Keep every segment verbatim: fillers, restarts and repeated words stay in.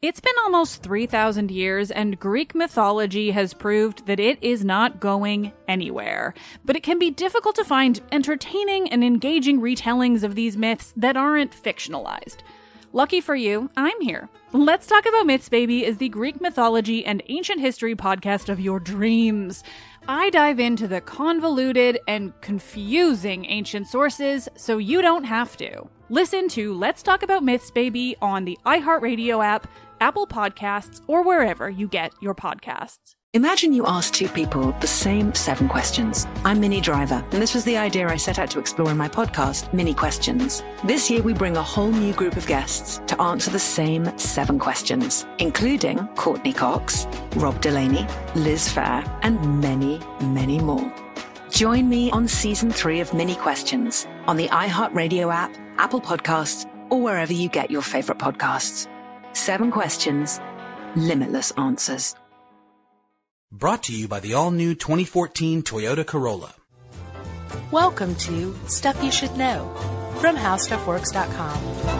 It's been almost three thousand years, and Greek mythology has proved that it is not going anywhere. But it can be difficult to find entertaining and engaging retellings of these myths that aren't fictionalized. Lucky for you, I'm here. Let's Talk About Myths, Baby is the Greek mythology and ancient history podcast of your dreams. I dive into the convoluted and confusing ancient sources so you don't have to. Listen to Let's Talk About Myths, Baby on the iHeartRadio app, Apple Podcasts, or wherever you get your podcasts. Imagine you ask two people the same seven questions. I'm Minnie Driver, and this was the idea I set out to explore in my podcast, Minnie Questions. This year, we bring a whole new group of guests to answer the same seven questions, including Courtney Cox, Rob Delaney, Liz Fair, and many, many more. Join me on season three of Minnie Questions on the iHeartRadio app, Apple Podcasts, or wherever you get your favorite podcasts. Seven questions, limitless answers. Brought to you by the all-new twenty fourteen Toyota Corolla. Welcome to Stuff You Should Know from How Stuff Works dot com.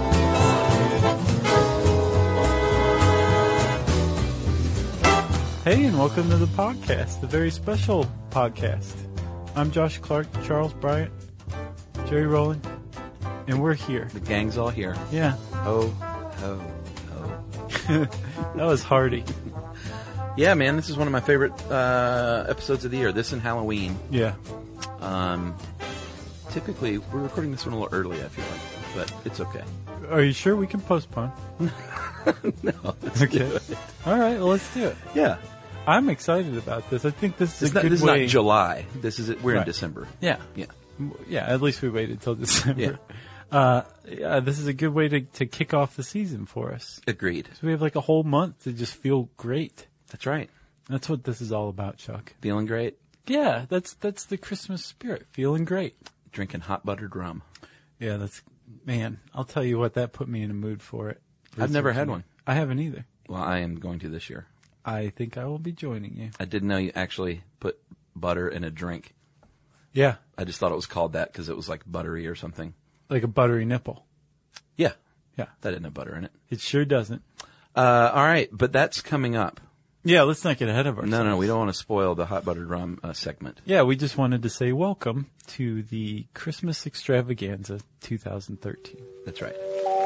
Hey, and welcome to the podcast, the very special podcast. I'm Josh Clark, Charles Bryant, Jerry Rowland, and we're here. The gang's all here. Yeah. Ho, ho, ho. That was hearty. Yeah, man, this is one of my favorite uh, episodes of the year. This and Halloween. Yeah. Um, typically, we're recording this one a little early, I feel like, but it's okay. Are you sure we can postpone? No, let's okay. do it. All right, well, let's do it. Yeah. I'm excited about this. I think this is It's a not, good this way. is not July. This is We're Right. in December. Yeah. Yeah. Yeah, at least we waited till December. Yeah. Uh, yeah, this is a good way to, to kick off the season for us. Agreed. So we have like a whole month to just feel great. That's right. That's what this is all about, Chuck. Feeling great? Yeah, that's that's the Christmas spirit. Feeling great. Drinking hot buttered rum. Yeah, that's, man, I'll tell you what, that put me in a mood for it. I've never had one. I haven't either. Well, I am going to this year. I think I will be joining you. I didn't know you actually put butter in a drink. Yeah, I just thought it was called that because it was like buttery or something. like a buttery nipple. Yeah. Yeah. That didn't have butter in it. It sure doesn't. Uh, all right, but that's coming up. Yeah, let's not get ahead of ourselves. No, no, we don't want to spoil the hot buttered rum uh, segment. Yeah, we just wanted to say welcome to the Christmas Extravaganza twenty thirteen. That's right.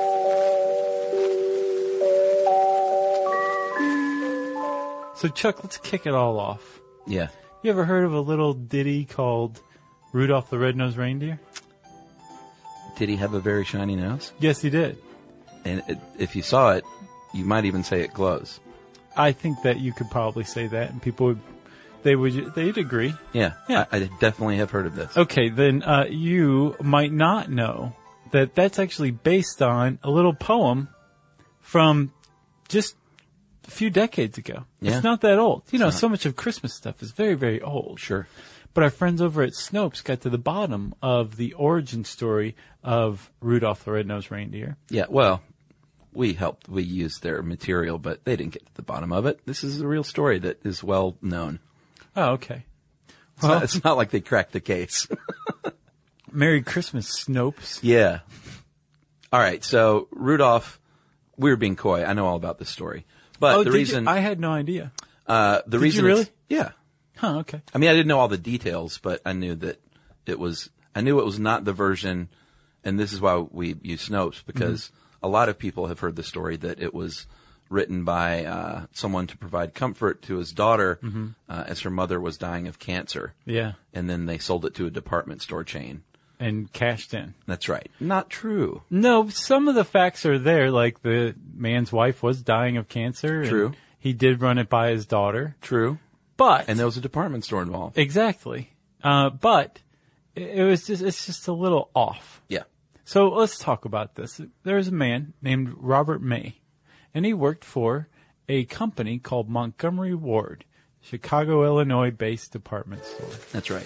So, Chuck, let's kick it all off. Yeah. You ever heard of a little ditty called Rudolph the Red-Nosed Reindeer? Did he have a very shiny nose? Yes, he did. And it, if you saw it, you might even say it glows. I think that you could probably say that, and people would, they would, they'd agree. Yeah. Yeah. I, I definitely have heard of this. Okay, then uh, you might not know that that's actually based on a little poem from just a few decades ago. Yeah. It's not that old. You know, It's not. so much of Christmas stuff is very, very old. Sure. But our friends over at Snopes got to the bottom of the origin story of Rudolph the Red-Nosed Reindeer. Yeah, well, we helped. We used their material, but they didn't get to the bottom of it. This is a real story that is well known. Oh, okay. It's, Well, not, it's not like they cracked the case. Merry Christmas, Snopes. Yeah. All right, so Rudolph, we were being coy. I know all about this story. But oh, the did reason... you? I had no idea. uh, the Did reason you really? it's- Yeah. Huh, okay. I mean, I didn't know all the details, but I knew that it was, I knew it was not the version, and this is why we use Snopes, because Mm-hmm. a lot of people have heard the story that it was written by uh, someone to provide comfort to his daughter Mm-hmm. uh, as her mother was dying of cancer. Yeah. And then they sold it to a department store chain. And cashed in. That's right. Not true. No, some of the facts are there, like the man's wife was dying of cancer. True. And he did run it by his daughter. True. But. And there was a department store involved. Exactly. Uh, but it, it was just, it's just a little off. Yeah. So let's talk about this. There's a man named Robert May, and he worked for a company called Montgomery Ward, Chicago, Illinois-based department store. That's right.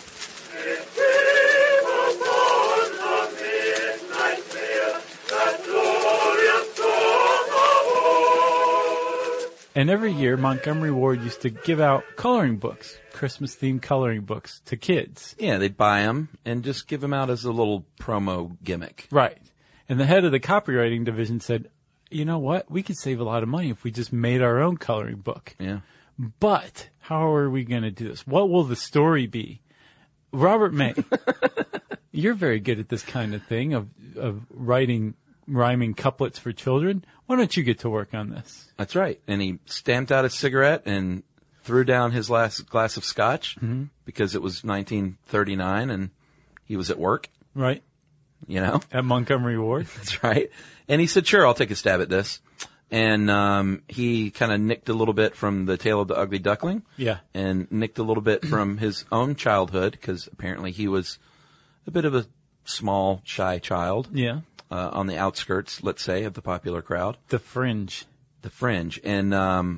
And every year, Montgomery Ward used to give out coloring books, Christmas-themed coloring books to kids. Yeah, they'd buy them and just give them out as a little promo gimmick. Right. And the head of the copywriting division said, you know what? We could save a lot of money if we just made our own coloring book. Yeah. But how are we going to do this? What will the story be? Robert May, you're very good at this kind of thing, of of writing rhyming couplets for children. Why don't you get to work on this? That's right. And he stamped out a cigarette and threw down his last glass of scotch Mm-hmm. because it was nineteen thirty-nine and he was at work, Right? you know? At Montgomery Ward. That's right. And he said, sure, I'll take a stab at this. And um, he kind of nicked a little bit from The Tale of the Ugly Duckling. Yeah. And nicked a little bit from his own childhood, because apparently he was a bit of a small, shy child. Yeah. Uh, on the outskirts, let's say, of the popular crowd. The Fringe. The Fringe. And um,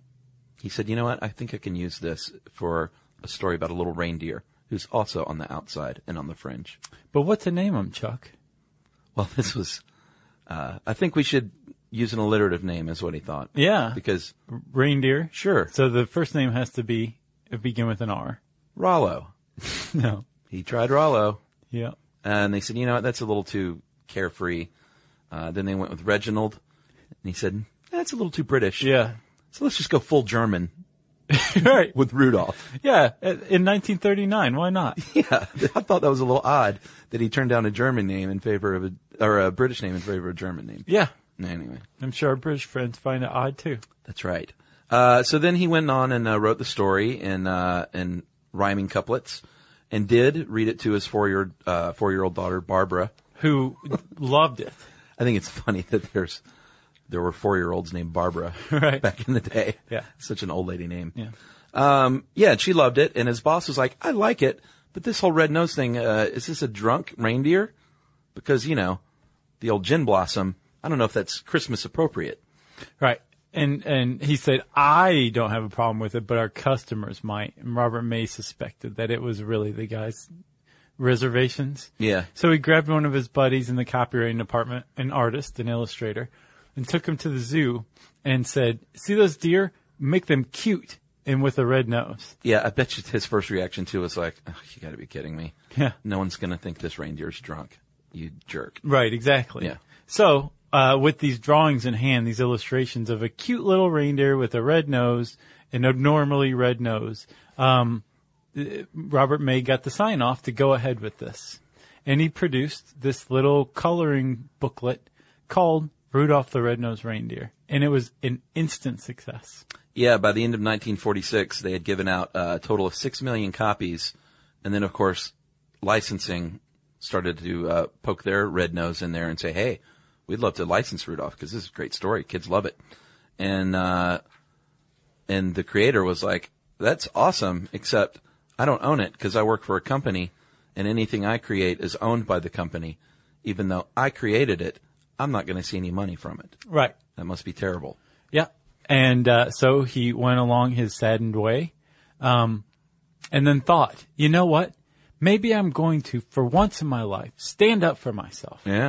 he said, you know what, I think I can use this for a story about a little reindeer who's also on the outside and on the fringe. But what to name him, Chuck? Well, this was, uh, I think we should use an alliterative name, is what he thought. Yeah. Because, Reindeer. sure, So the first name has to be begin with an R. Rollo. No. He tried Rollo. Yeah. And they said, you know what, that's a little too carefree. Uh, then they went with Reginald. And he said, that's a little too British. Yeah. So let's just go full German Right. with Rudolph. Yeah. In nineteen thirty-nine. Why not? Yeah, I thought that was a little odd that he turned down a German name in favor of a, or a British name in favor of a German name. Yeah. Anyway, I'm sure our British friends find it odd too. that's right. Uh, so then he went on and uh, wrote the story in, uh, in rhyming couplets and did read it to his four-year, uh, four-year-old daughter, Barbara. Who loved it. I think it's funny that there's, there were four-year-olds named Barbara Right. back in the day. Yeah. Such an old lady name. Yeah. Um, yeah, and she loved it, and his boss was like, I like it, but this whole red nose thing, uh, is this a drunk reindeer? Because, you know, the old gin blossom, I don't know if that's Christmas appropriate. Right. And and he said, I don't have a problem with it, but our customers might. And Robert May suspected that it was really the guy's reservations. Yeah. So he grabbed one of his buddies in the copywriting department, an artist, an illustrator, and took him to the zoo and said, see those deer? Make them cute and with a red nose. Yeah, I bet you his first reaction too was like, oh, you gotta be kidding me. Yeah. No one's gonna think this reindeer's drunk. You jerk. Right, exactly. Yeah. So, uh, with these drawings in hand, these illustrations of a cute little reindeer with a red nose, an abnormally red nose, um, Robert May got the sign off to go ahead with this. And he produced this little coloring booklet called Rudolph the Red-Nosed Reindeer. And it was an instant success. Yeah, by the end of nineteen forty-six, they had given out a total of six million copies. And then, of course, licensing started to uh, poke their red nose in there and say, hey, we'd love to license Rudolph because this is a great story. Kids love it. And, uh, and the creator was like, that's awesome, except I don't own it because I work for a company and anything I create is owned by the company. Even though I created it, I'm not going to see any money from it. Right. That must be terrible. Yeah. And uh, so he went along his saddened way, um, and then thought, you know what? Maybe I'm going to, for once in my life, stand up for myself. Yeah.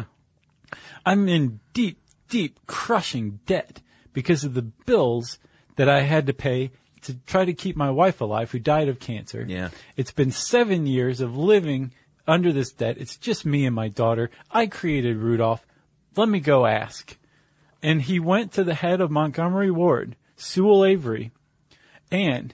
I'm in deep, deep, crushing debt because of the bills that I had to pay to try to keep my wife alive, who died of cancer. Yeah. It's been seven years of living under this debt. It's just me and my daughter. I created Rudolph. Let me go ask. And he went to the head of Montgomery Ward, Sewell Avery, and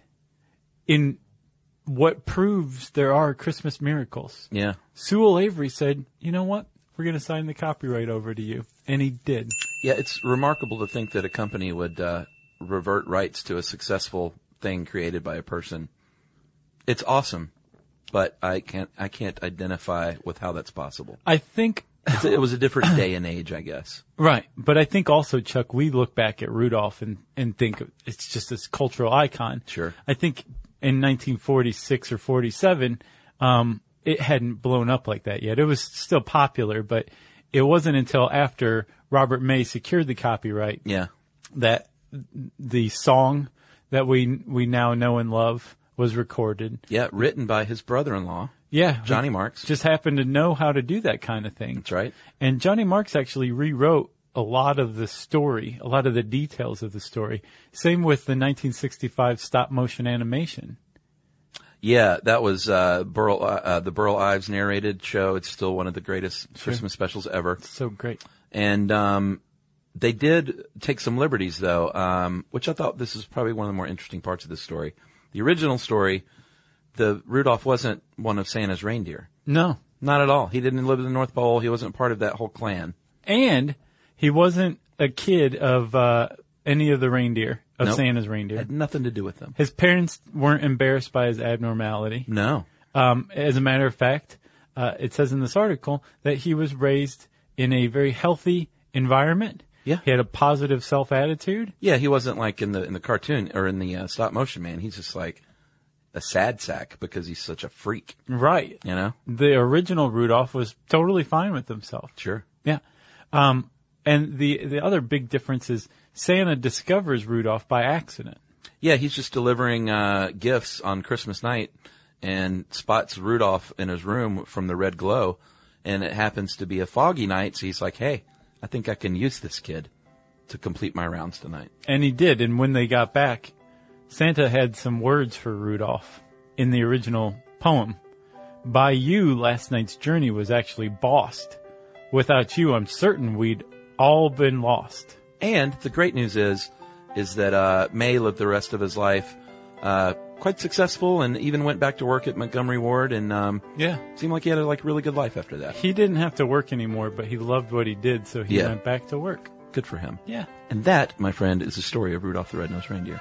in what proves there are Christmas miracles, Yeah. Sewell Avery said, you know what? We're going to sign the copyright over to you. And he did. Yeah, it's remarkable to think that a company would uh, revert rights to a successful thing created by a person. It's awesome, but I can't I can't identify with how that's possible. I think, It's a, it was a different day and age, I guess. right. But I think also, Chuck, we look back at Rudolph and, and think it's just this cultural icon. Sure. I think in nineteen forty-six or forty-seven, um, it hadn't blown up like that yet. It was still popular, but it wasn't until after Robert May secured the copyright Yeah. that the song that we we now know and love was recorded. Yeah, written by his brother-in-law, Yeah. Johnny Marks. Just happened to know how to do that kind of thing. That's right. And Johnny Marks actually rewrote a lot of the story, a lot of the details of the story. Same with the nineteen sixty-five stop motion animation. Yeah, that was uh, Burl, uh, uh, the Burl Ives narrated show. It's still one of the greatest Christmas specials ever. So great. And um, They did take some liberties, though, um, which I thought this is probably one of the more interesting parts of this story. The original story, the Rudolph wasn't one of Santa's reindeer. No. Not at all. He didn't live in the North Pole. He wasn't part of that whole clan. And he wasn't a kid of uh, any of the reindeer, of Nope. Santa's reindeer. Had nothing to do with them. His parents weren't embarrassed by his abnormality. No. Um, as a matter of fact, uh, it says in this article that he was raised in a very healthy environment. Yeah. He had a positive self-attitude. Yeah, he wasn't like in the in the cartoon or in the uh, stop motion man. He's just like a sad sack because he's such a freak. Right. You know? The original Rudolph was totally fine with himself. Sure. Yeah. Um, and the, the other big difference is Santa discovers Rudolph by accident. Yeah, he's just delivering uh, gifts on Christmas night and spots Rudolph in his room from the red glow. And it happens to be a foggy night, so he's like, hey, I think I can use this kid to complete my rounds tonight. And he did. And when they got back, Santa had some words for Rudolph in the original poem. By you, last night's journey was actually bossed. Without you, I'm certain we'd all been lost. And the great news is, is that uh, May lived the rest of his life uh, quite successful and even went back to work at Montgomery Ward and um, Yeah. seemed like he had a like really good life after that. He didn't have to work anymore, but he loved what he did, so he Yeah. went back to work. Good for him. Yeah. And that, my friend, is the story of Rudolph the Red-Nosed Reindeer.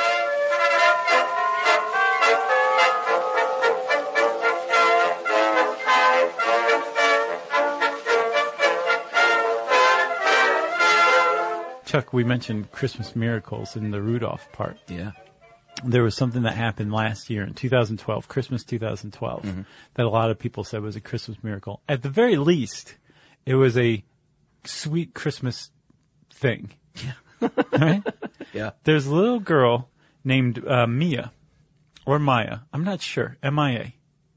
Chuck, we mentioned Christmas miracles in the Rudolph part. Yeah. There was something that happened last year in two thousand twelve, Christmas two thousand twelve, Mm-hmm. that a lot of people said was a Christmas miracle. At the very least, it was a sweet Christmas thing. Yeah. Right? Yeah. There's a little girl named uh, Mia, or Maya. I'm not sure. M I A.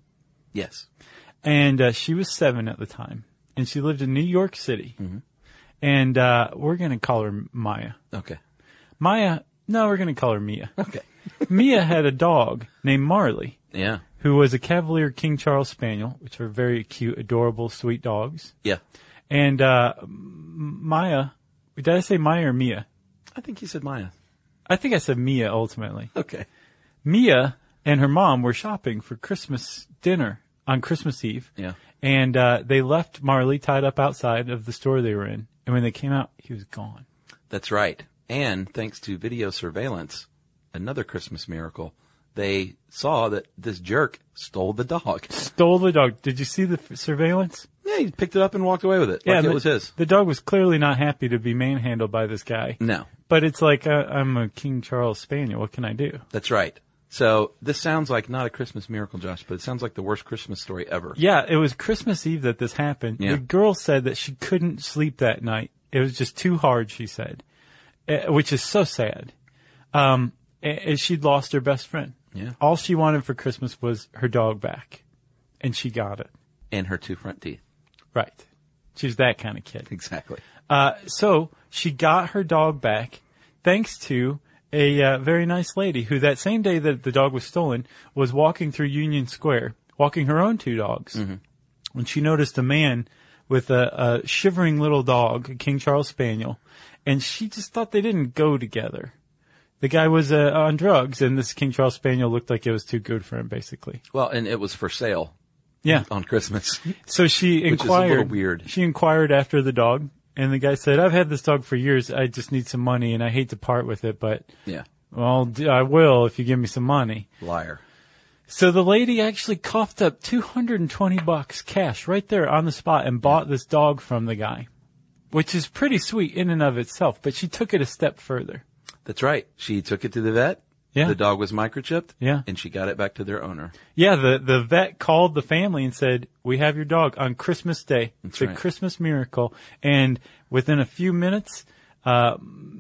Yes. And uh, she was seven at the time. And she lived in New York City. Mm-hmm. And uh, we're going to call her Maya. Okay. Maya, no, we're going to call her Mia. Okay. Mia had a dog named Marley, Yeah. who was a Cavalier King Charles Spaniel, which are very cute, adorable, sweet dogs. Yeah. And uh, M- Maya, did I say Maya or Mia? I think you said Maya. I think I said Mia ultimately. Okay. Mia and her mom were shopping for Christmas dinner on Christmas Eve. Yeah. And uh, they left Marley tied up outside of the store they were in. And when they came out, he was gone. That's right. And thanks to video surveillance, another Christmas miracle, they saw that this jerk stole the dog. Stole the dog. Did you see the f- surveillance? Yeah, he picked it up and walked away with it. Like the, it was his. The dog was clearly not happy to be manhandled by this guy. No. But it's like, uh, I'm a King Charles Spaniel. What can I do? That's right. So this sounds like not a Christmas miracle, Josh, but it sounds like the worst Christmas story ever. Yeah, it was Christmas Eve that this happened. Yeah. The girl said that she couldn't sleep that night. It was just too hard, she said, uh, which is so sad. Um, and she'd lost her best friend. Yeah. All she wanted for Christmas was her dog back, and she got it. And her two front teeth. Right. She's that kind of kid. Exactly. Uh, so she got her dog back thanks to a uh, very nice lady who that same day that the dog was stolen was walking through Union Square, walking her own two dogs. Mm-hmm. When she noticed a man with a, a shivering little dog, a King Charles Spaniel, and she just thought they didn't go together. The guy was uh, on drugs, and this King Charles Spaniel looked like it was too good for him, basically. Well, and it was for sale. Yeah. On Christmas. So she Which is a inquired. little weird. She inquired after the dog, and the guy said, "I've had this dog for years. I just need some money, and I hate to part with it, but Yeah. well, d- I will if you give me some money." Liar. So the lady actually coughed up two hundred twenty bucks cash right there on the spot and bought this dog from the guy, which is pretty sweet in and of itself. But she took it a step further. That's right. She took it to the vet. Yeah. The dog was microchipped. Yeah. And she got it back to their owner. Yeah, the, the vet called the family and said, "We have your dog on Christmas Day. That's it's a right. Christmas miracle." And within a few minutes, uh,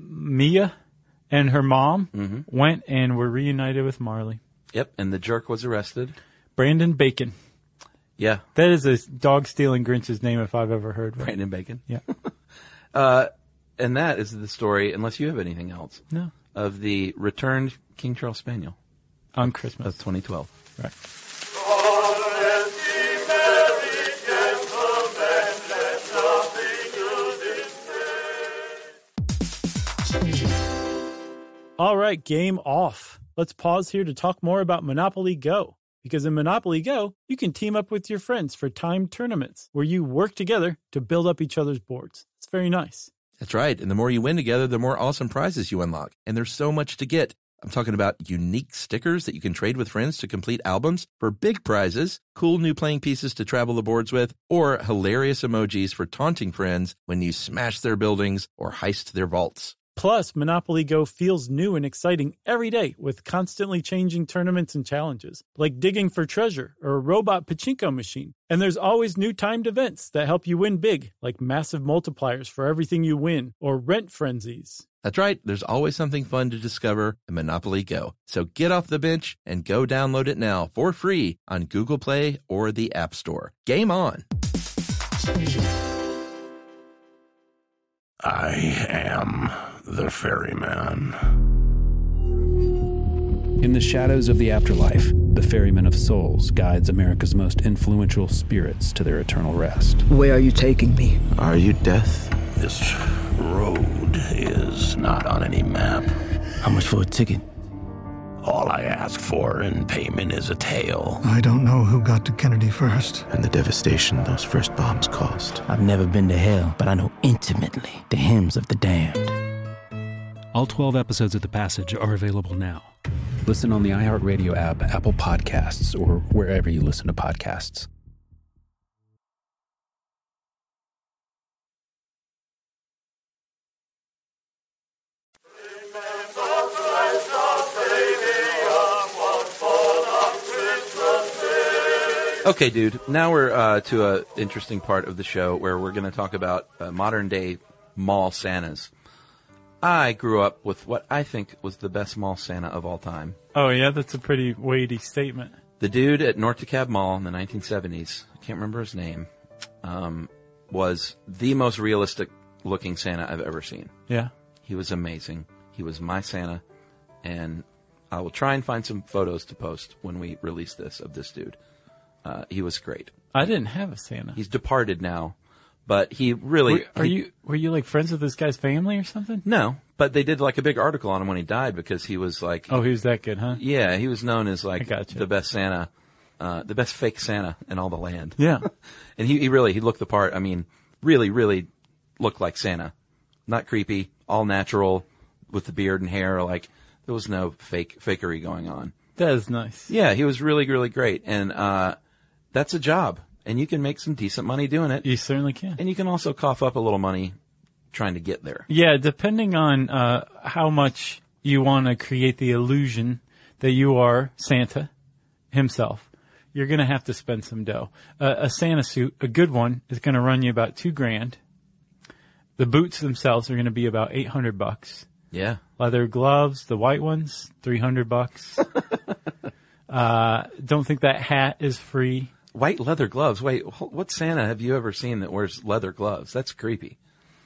Mia and her mom Mm-hmm. went and were reunited with Marley. Yep. And the jerk was arrested. Brandon Bacon. Yeah. That is a dog stealing Grinch's name if I've ever heard one. Brandon Bacon. Yeah. And that is the story, unless you have anything else, No. of the returned King Charles Spaniel On Christmas. of twenty twelve. Right. All right, game off. Let's pause here to talk more about Monopoly Go. Because in Monopoly Go, you can team up with your friends for timed tournaments where you work together to build up each other's boards. It's very nice. That's right. And the more you win together, the more awesome prizes you unlock. And there's so much to get. I'm talking about unique stickers that you can trade with friends to complete albums for big prizes, cool new playing pieces to travel the boards with, or hilarious emojis for taunting friends when you smash their buildings or heist their vaults. Plus, Monopoly Go feels new and exciting every day with constantly changing tournaments and challenges, like digging for treasure or a robot pachinko machine. And there's always new timed events that help you win big, like massive multipliers for everything you win or rent frenzies. That's right. There's always something fun to discover in Monopoly Go. So get off the bench and go download it now for free on Google Play or the App Store. Game on. I am the ferryman. In the shadows of the afterlife, the Ferryman of Souls guides America's most influential spirits to their eternal rest. Where are you taking me? Are you death? This road is not on any map. How much for a ticket? All I ask for in payment is a tale. I don't know who got to Kennedy first. And the devastation those first bombs caused. I've never been to hell, but I know intimately the hymns of the damned. All twelve episodes of The Passage are available now. Listen on the iHeartRadio app, Apple Podcasts, or wherever you listen to podcasts. Okay, dude. Now we're uh, to an interesting part of the show where we're going to talk about uh, modern-day mall Santas. I grew up with what I think was the best mall Santa of all time. Oh, yeah? That's a pretty weighty statement. The dude at North DeKalb Mall in the nineteen seventies, I can't remember his name, um, was the most realistic-looking Santa I've ever seen. Yeah. He was amazing. He was my Santa, and I will try and find some photos to post when we release this of this dude. Uh, he was great. I didn't have a Santa. He's departed now, but he really... Were, are he, you were you like friends with this guy's family or something? No, but they did like a big article on him when he died because he was like... Oh, he was that good, huh? Yeah, he was known as like gotcha. the best Santa, uh, the best fake Santa in all the land. Yeah. And he, he really, he looked the part. I mean, really, really looked like Santa. Not creepy, all natural with the beard and hair. Like, there was no fake, fakery going on. That is nice. Yeah, he was really, really great. And, uh, that's a job, and you can make some decent money doing it. You certainly can. And you can also cough up a little money trying to get there. Yeah, depending on uh, how much you want to create the illusion that you are Santa himself, you're going to have to spend some dough. Uh, a Santa suit, a good one, is going to run you about two grand. The boots themselves are going to be about eight hundred bucks. Yeah. Leather gloves, the white ones, three hundred bucks. uh, don't think that hat is free. White leather gloves. Wait, what Santa have you ever seen that wears leather gloves? That's creepy.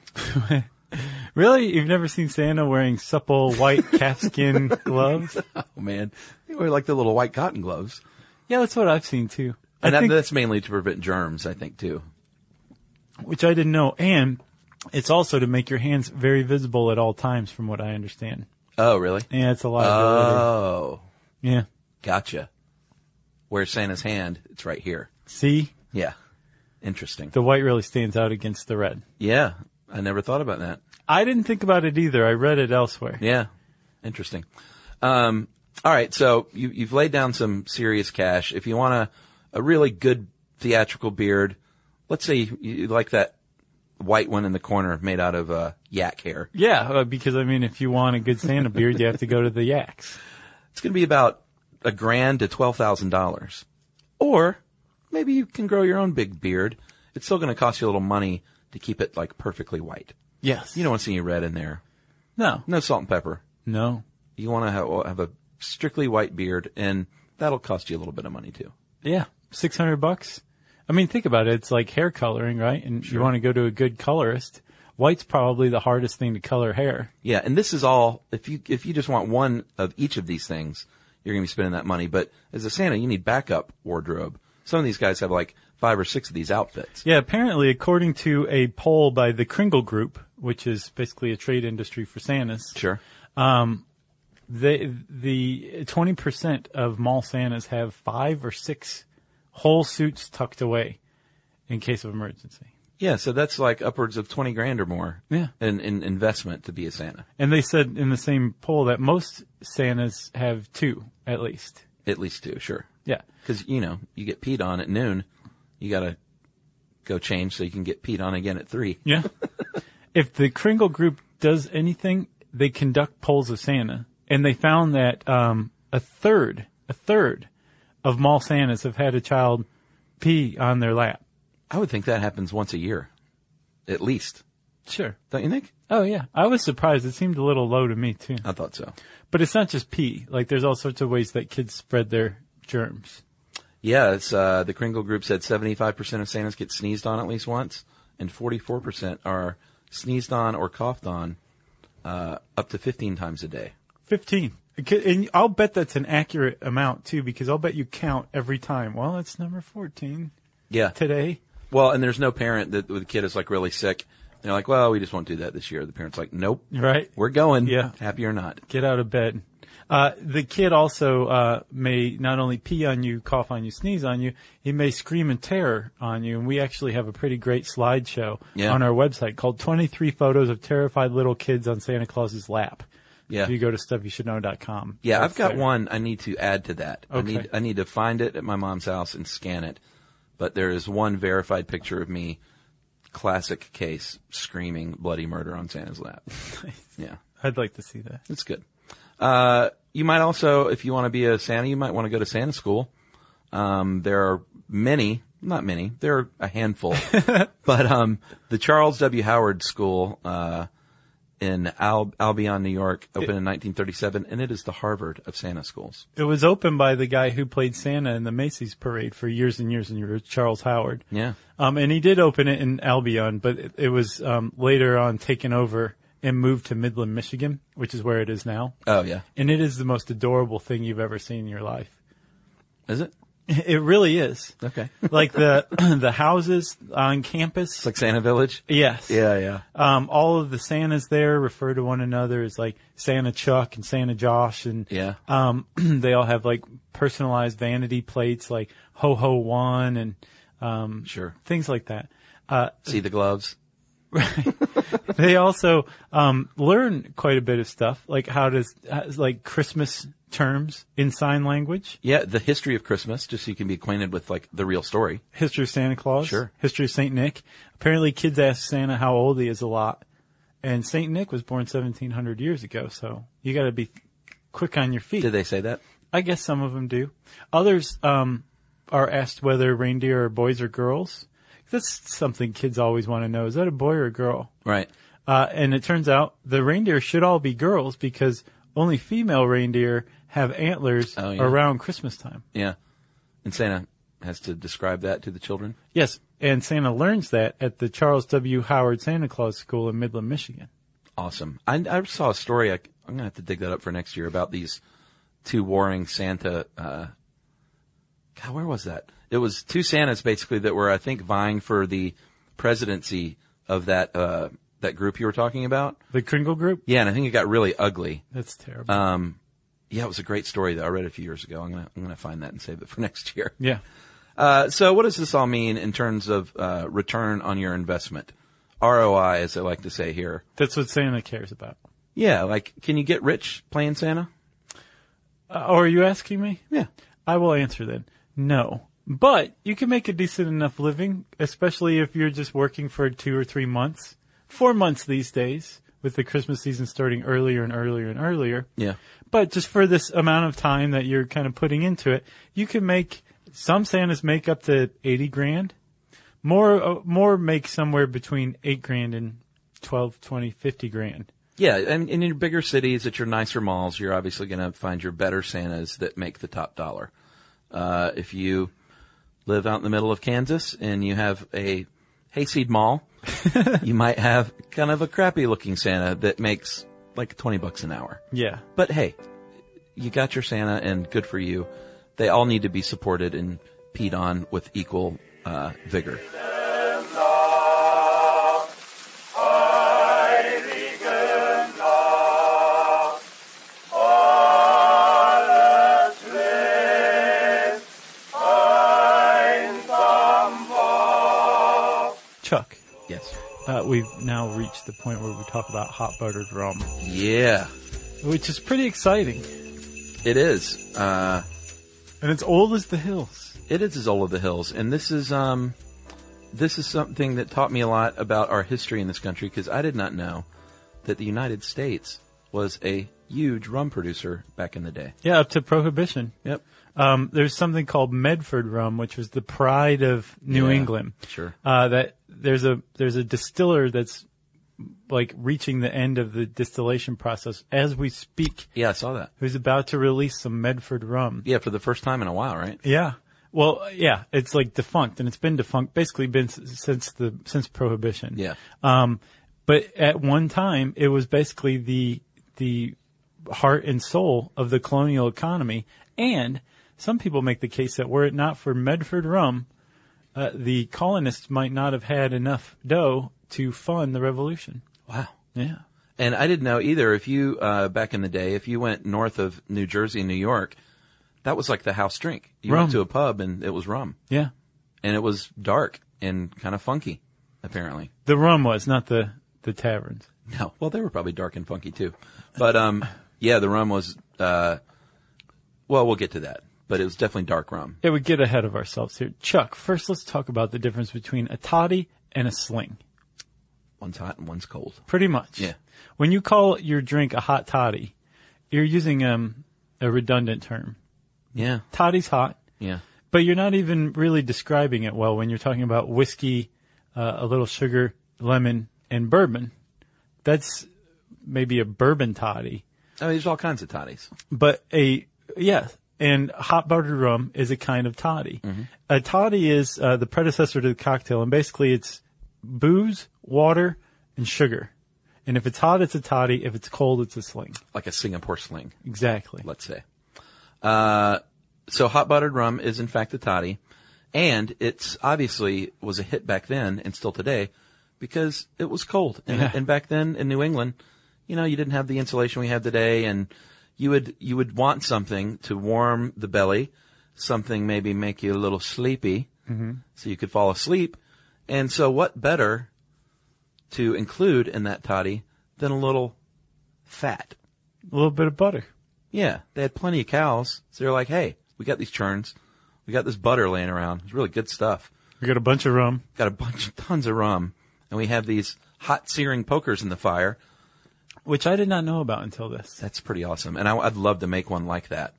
Really? You've never seen Santa wearing supple white calfskin gloves? Oh, man. They wear like the little white cotton gloves. Yeah, that's what I've seen, too. And I that, think, that's mainly to prevent germs, I think, too. Which I didn't know. And it's also to make your hands very visible at all times, from what I understand. Oh, really? Yeah, it's a liability. Oh. Yeah. Gotcha. Where's Santa's hand? It's right here. See? Yeah. Interesting. The white really stands out against the red. Yeah. I never thought about that. I didn't think about it either. I read it elsewhere. Yeah. Interesting. Um, all right. So you, you've laid down some serious cash. If you want a, a really good theatrical beard, let's say you, you like that white one in the corner made out of uh, yak hair. Yeah, uh, because, I mean, if you want a good Santa beard, you have to go to the yaks. It's going to be about a grand to twelve thousand dollars. Or maybe you can grow your own big beard. It's still going to cost you a little money to keep it like perfectly white. Yes. You don't want to see any red in there. No. No salt and pepper. No. You want to have, have a strictly white beard, and that'll cost you a little bit of money too. Yeah. six hundred bucks. I mean, think about it. It's like hair coloring, right? And Sure. you want to go to a good colorist. White's probably the hardest thing to color hair. Yeah, and this is all, if you if you just want one of each of these things, you're going to be spending that money. But as a Santa, you need backup wardrobe. Some of these guys have like five or six of these outfits. Yeah, apparently, according to a poll by the Kringle Group, which is basically a trade industry for Santas. Sure. Um, they, the twenty percent of mall Santas have five or six whole suits tucked away in case of emergency. Yeah, so that's like upwards of twenty grand or more Yeah. in, in investment to be a Santa. And they said in the same poll that most Santas have two, at least. At least two, sure. Yeah. Because, you know, you get peed on at noon. You got to go change so you can get peed on again at three. Yeah. If the Kringle Group does anything, they conduct polls of Santa. And they found that um, a third, a third of mall Santas have had a child pee on their lap. I would think that happens once a year, at least. Sure. Don't you think? Oh, yeah. I was surprised. It seemed a little low to me, too. I thought so. But it's not just pee. Like, there's all sorts of ways that kids spread their germs. Yeah, it's uh, the Kringle Group said seventy-five percent of Santas get sneezed on at least once, and forty-four percent are sneezed on or coughed on uh, up to fifteen times a day. fifteen. And I'll bet that's an accurate amount, too, because I'll bet you count every time. Well, it's number fourteen. Yeah. Today. Well, and there's no parent that the kid is like really sick. They're like, well, we just won't do that this year. The parent's like, nope. Right. We're going. Yeah. Happy or not. Get out of bed. Uh, the kid also, uh, may not only pee on you, cough on you, sneeze on you, he may scream in terror on you. And we actually have a pretty great slideshow Yeah. on our website called twenty-three photos of terrified little kids on Santa Claus's lap. Yeah. If you go to stuff you should know dot com. Yeah, That's I've got there. one I need to add to that. I Okay. need I need to find it at my mom's house and scan it. But there is one verified picture of me, classic case, screaming bloody murder on Santa's lap. Yeah. I'd like to see that. It's good. Uh, you might also, if you want to be a Santa, you might want to go to Santa school. Um, there are many, not many, there are a handful. But um, the Charles W. Howard School uh, in Al- Albion, New York, opened it, in nineteen thirty-seven, and it is the Harvard of Santa schools. It was opened by the guy who played Santa in the Macy's parade for years and years and years, Charles Howard. Yeah. Um, and he did open it in Albion, but it, it was um, later on taken over and moved to Midland, Michigan, which is where it is now. Oh, yeah. And it is the most adorable thing you've ever seen in your life. Is it? It really is. Okay. Like the the houses on campus. It's like Santa Village? Yes. Yeah, yeah. Um, all of the Santas there refer to one another as like Santa Chuck and Santa Josh, and yeah. um, they all have like personalized vanity plates like Ho Ho One and um, sure things like that. Uh, See the gloves. Right. They also um, learn quite a bit of stuff, like how to like Christmas terms in sign language. Yeah, the history of Christmas, just so you can be acquainted with like the real story. History of Santa Claus. Sure. History of Saint Nick. Apparently, kids ask Santa how old he is a lot, and Saint Nick was born seventeen hundred years ago. So you got to be quick on your feet. Did they say that? I guess some of them do. Others um, are asked whether reindeer are boys or girls. That's something kids always want to know. Is that a boy or a girl? Right. Uh, and it turns out the reindeer should all be girls because only female reindeer have antlers oh, yeah. around Christmas time. Yeah. And Santa has to describe that to the children? Yes. And Santa learns that at the Charles W. Howard Santa Claus School in Midland, Michigan. Awesome. I, I saw a story. I, I'm going to have to dig that up for next year about these two warring Santa. Uh, God, where was that? It was two Santas basically that were, I think, vying for the presidency of that uh, that group you were talking about. The Kringle Group? Yeah, and I think it got really ugly. That's terrible. Um, yeah, it was a great story that I read a few years ago. I'm gonna I'm gonna find that and save it for next year. Yeah. Uh, so, what does this all mean in terms of uh, return on your investment? R O I, as I like to say here. That's what Santa cares about. Yeah, like, can you get rich playing Santa? Uh, or are you asking me? Yeah. I will answer then. No. But you can make a decent enough living, especially if you're just working for two or three months. Four months these days, with the Christmas season starting earlier and earlier and earlier. Yeah. But just for this amount of time that you're kind of putting into it, you can make, some Santas make up to eighty grand. More, uh, more make somewhere between eight grand and twelve, twenty, fifty grand. Yeah, and in your bigger cities, at your nicer malls, you're obviously going to find your better Santas that make the top dollar. Uh, if you live out in the middle of Kansas and you have a hayseed mall, you might have kind of a crappy looking Santa that makes like twenty bucks an hour. Yeah. But hey, you got your Santa and good for you. They all need to be supported and peed on with equal uh, vigor. Oh! uh, we've now reached the point where we talk about hot buttered rum. Yeah. Which is pretty exciting. It is. Uh, and it's old as the hills. It is as old as the hills. And this is, um, this is something that taught me a lot about our history in this country, because I did not know that the United States was a huge rum producer back in the day. Yeah, up to Prohibition. Yep. Um, there's something called Medford rum, which was the pride of New Yeah, England. sure. Uh, that there's a there's a distiller that's like reaching the end of the distillation process as we speak. Yeah, I saw that. Who's about to release some Medford rum. Yeah, for the first time in a while, right? Yeah. Well, yeah, it's like defunct, and it's been defunct basically been s- since the since Prohibition. Yeah. Um, but at one time, it was basically the the heart and soul of the colonial economy. And some people make the case that were it not for Medford rum, uh, the colonists might not have had enough dough to fund the revolution. Wow. Yeah. And I didn't know either. If you, uh, back in the day, if you went north of New Jersey and New York, that was like the house drink. You Rum. went to a pub and it was rum. Yeah. And it was dark and kind of funky, apparently. The rum was, not the, the taverns. No. Well, they were probably dark and funky too. But, um, yeah, the rum was, uh, well, we'll get to that. But it was definitely dark rum. Yeah, we get ahead of ourselves here. Chuck, first let's talk about the difference between a toddy and a sling. One's hot and one's cold. Pretty much. Yeah. When you call your drink a hot toddy, you're using um, a redundant term. Yeah. Toddy's hot. Yeah. But you're not even really describing it well when you're talking about whiskey, uh, a little sugar, lemon, and bourbon. That's maybe a bourbon toddy. Oh, there's all kinds of toddies. But a, yeah, and hot buttered rum is a kind of toddy. Mm-hmm. A toddy is uh, the predecessor to the cocktail, and basically it's booze, water, and sugar. And if it's hot, it's a toddy. If it's cold, it's a sling. Like a Singapore sling. Exactly. Let's say. Uh, so hot buttered rum is in fact a toddy. And it's obviously was a hit back then and still today because it was cold. And, Yeah. and back then in New England, you know, you didn't have the insulation we have today, and you would, you would want something to warm the belly, something maybe make you a little sleepy, mm-hmm. so you could fall asleep. And so what better to include in that toddy than a little fat? A little bit of butter. Yeah, they had plenty of cows, so they're like, hey, we got these churns, we got this butter laying around, it's really good stuff. We got a bunch of rum. Got a bunch of tons of rum, and we have these hot searing pokers in the fire. Which I did not know about until this. That's pretty awesome. And I, I'd love to make one like that.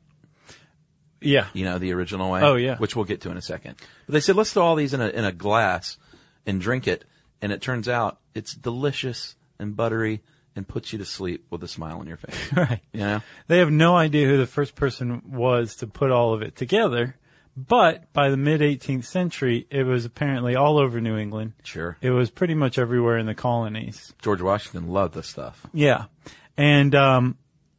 Yeah. You know, the original way. Oh, yeah. Which we'll get to in a second. But they said, let's throw all these in a, in a glass and drink it. And it turns out it's delicious and buttery and puts you to sleep with a smile on your face. Right. You know? They have no idea who the first person was to put all of it together. But by the mid-eighteenth century, it was apparently all over New England. Sure. It was pretty much everywhere in the colonies. George Washington loved this stuff. Yeah. And um,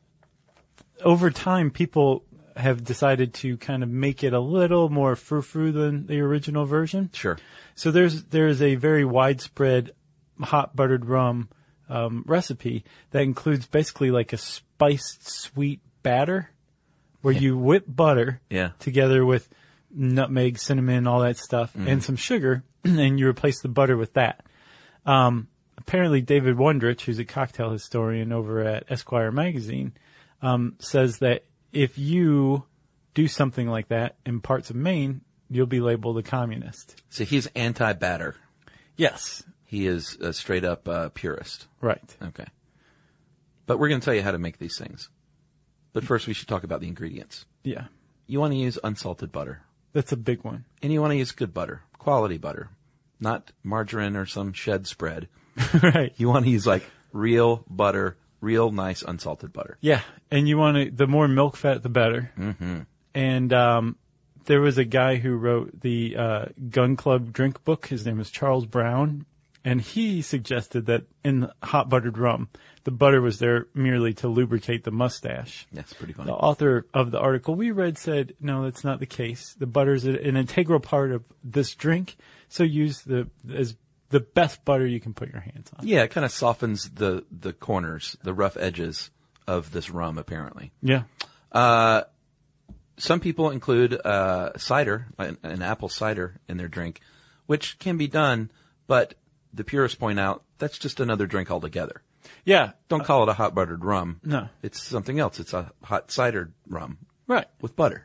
over time, people have decided to kind of make it a little more frou-frou than the original version. Sure. So there's there's a very widespread hot buttered rum um, recipe that includes basically like a spiced sweet batter where Yeah. you whip butter Yeah. together with nutmeg, cinnamon, all that stuff, Mhm. and some sugar, and you replace the butter with that. Um, apparently, David Wondrich, who's a cocktail historian over at Esquire magazine, um, says that if you do something like that in parts of Maine, you'll be labeled a communist. So he's anti-batter. Yes. He is a straight up uh, purist. Right. Okay. But we're going to tell you how to make these things. But first we should talk about the ingredients. Yeah. You want to use unsalted butter. That's a big one. And you want to use good butter, quality butter, not margarine or some shed spread. Right. You want to use like real butter, real nice unsalted butter. Yeah. And you want to, the more milk fat, the better. Mm-hmm. And um, there was a guy who wrote the uh, Gun Club drink book. His name is Charles Brown. And he suggested that in hot buttered rum, the butter was there merely to lubricate the mustache. That's pretty funny. The author of the article we read said, no, that's not the case. The butter is an integral part of this drink. So use the as the best butter you can put your hands on. Yeah, it kind of softens the, the corners, the rough edges of this rum, apparently. Yeah. Uh, some people include uh, cider, an, an apple cider, in their drink, which can be done, but the purists point out that's just another drink altogether. Yeah. Don't call it a hot buttered rum. No. It's something else. It's a hot cidered rum. Right. With butter.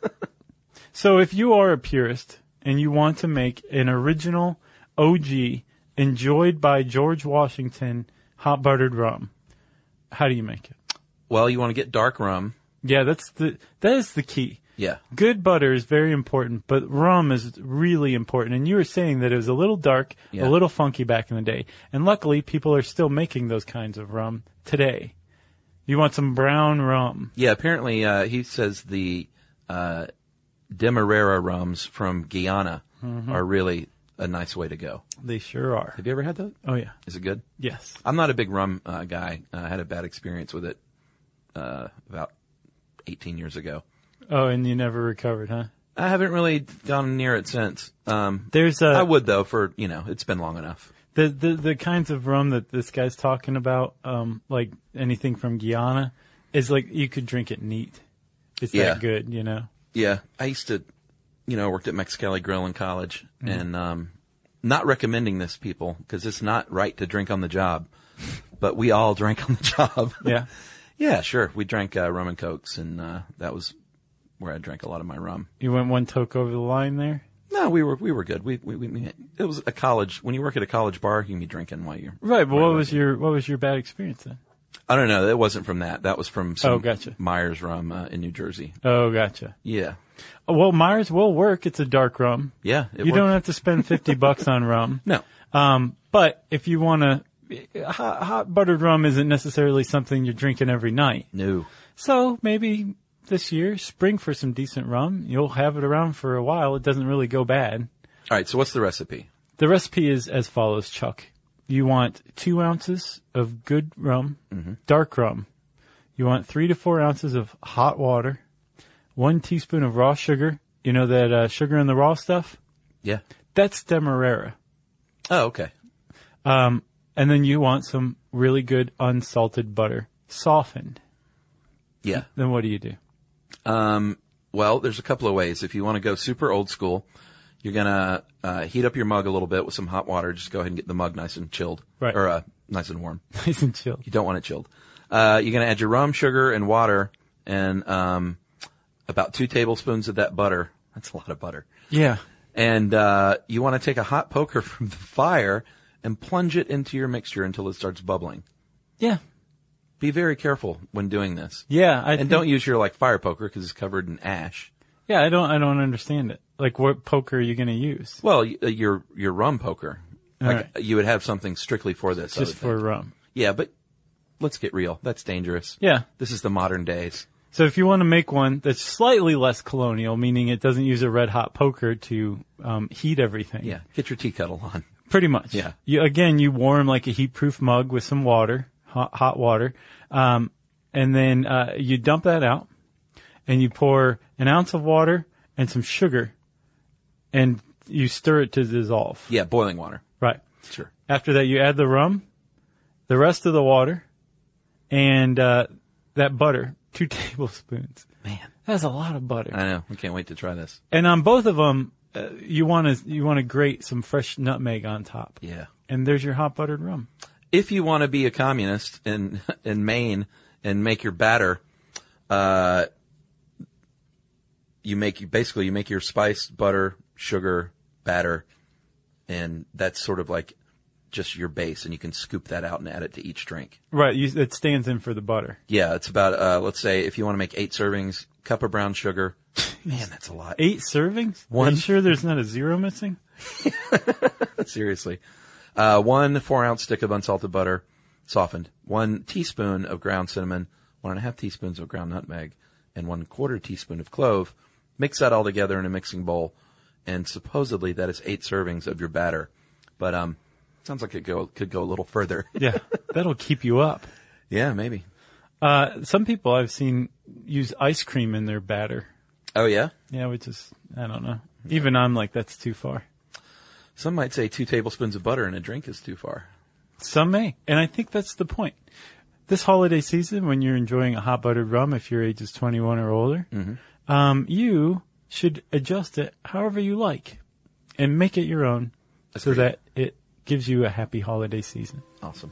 So if you are a purist and you want to make an original O G enjoyed by George Washington hot buttered rum, how do you make it? Well, you want to get dark rum. Yeah, that's the that is the key. Yeah. Good butter is very important, but rum is really important. And you were saying that it was a little dark, Yeah. a little funky back in the day. And luckily, people are still making those kinds of rum today. You want some brown rum. Yeah, apparently uh, he says the uh, Demerara rums from Guyana Mhm. are really a nice way to go. They sure are. Have you ever had those? Oh, yeah. Is it good? Yes. I'm not a big rum uh, guy. Uh, I had a bad experience with it uh, about eighteen years ago. Oh, and you never recovered, huh? I haven't really gone near it since. Um, There's a- I would, though, for, you know, it's been long enough. The, the the kinds of rum that this guy's talking about, um, like anything from Guyana, is like you could drink it neat. It's Yeah. that good, you know? Yeah, I used to, you know, worked at Mexicali Grill in college, Mhm. and um, not recommending this, people, because it's not right to drink on the job. But we all drank on the job. Yeah. Yeah, sure. We drank uh, rum and cokes, and uh, that was where I drank a lot of my rum. You went one toke over the line there? No, we were we were good. We we, we it was a college. When you work at a college bar, you can be drinking while you're Right, but what was your what was your bad experience then? I don't know. That wasn't from that. That was from some Oh, gotcha. Myers rum uh, in New Jersey. Oh, gotcha. Yeah. Oh, well, Myers will work. It's a dark rum. Yeah, it you don't works. have to spend fifty bucks on rum. No. Um, but if you want to, hot, hot buttered rum isn't necessarily something you're drinking every night. No. So maybe this year, spring for some decent rum. You'll have it around for a while. It doesn't really go bad. All right. So what's the recipe? The recipe is as follows, Chuck. You want two ounces of good rum, Mm-hmm. dark rum. You want three to four ounces of hot water, one teaspoon of raw sugar. You know that uh, sugar in the raw stuff? Yeah. That's Demerara. Oh, okay. Um, and then you want some really good unsalted butter, softened. Yeah. Then what do you do? Um, well, there's a couple of ways. If you want to go super old school, you're gonna uh, heat up your mug a little bit with some hot water. Just go ahead and get the mug nice and chilled, Right. Or uh, nice and warm. Nice and chilled. You don't want it chilled. Uh, you're gonna add your rum, sugar, and water, and um, about two tablespoons of that butter. That's a lot of butter. Yeah. And uh, you want to take a hot poker from the fire and plunge it into your mixture until it starts bubbling. Yeah. Be very careful when doing this. Yeah, I and think- don't use your like fire poker because it's covered in ash. Yeah, I don't, I don't understand it. Like, what poker are you going to use? Well, y- uh, your your rum poker, All like right. you would have something strictly for this. I Just would for think. rum. Yeah, but let's get real. That's dangerous. Yeah. This is the modern days. So if you want to make one that's slightly less colonial, meaning it doesn't use a red hot poker to um, heat everything. Yeah, get your tea kettle on. Pretty much. Yeah. You, again, you warm like a heat-proof mug with some water, hot, hot water, um, and then uh, you dump that out, and you pour an ounce of water and some sugar, and you stir it to dissolve. Yeah, boiling water. Right. Sure. After that, you add the rum, the rest of the water, and uh, that butter, two tablespoons. Man, that's a lot of butter. I know. I can't wait to try this. And on both of them, uh, you want to you want to grate some fresh nutmeg on top. Yeah. And there's your hot buttered rum. If you want to be a communist in in Maine and make your batter, uh, you make you basically you make your spice, butter, sugar, batter, and that's sort of like just your base, and you can scoop that out and add it to each drink. Right. You, it stands in for the butter. Yeah, it's about uh, let's say if you want to make eight servings, cup of brown sugar. Man, that's a lot. Eight servings? One. Are you sure there's not a zero missing? Seriously. Uh, one four ounce stick of unsalted butter, softened. One teaspoon of ground cinnamon, one and a half teaspoons of ground nutmeg, and one quarter teaspoon of clove. Mix that all together in a mixing bowl, and supposedly that is eight servings of your batter. But um, sounds like it go could go a little further. Yeah, that'll keep you up. Yeah, maybe. Uh, some people I've seen use ice cream in their batter. Oh yeah? Yeah, which is, I don't know. Even I'm like, that's too far. Some might say two tablespoons of butter in a drink is too far. Some may. And I think that's the point. This holiday season, when you're enjoying a hot buttered rum, if your age is twenty-one or older, Mm-hmm. um, you should adjust it however you like and make it your own so Agreed. that it gives you a happy holiday season. Awesome.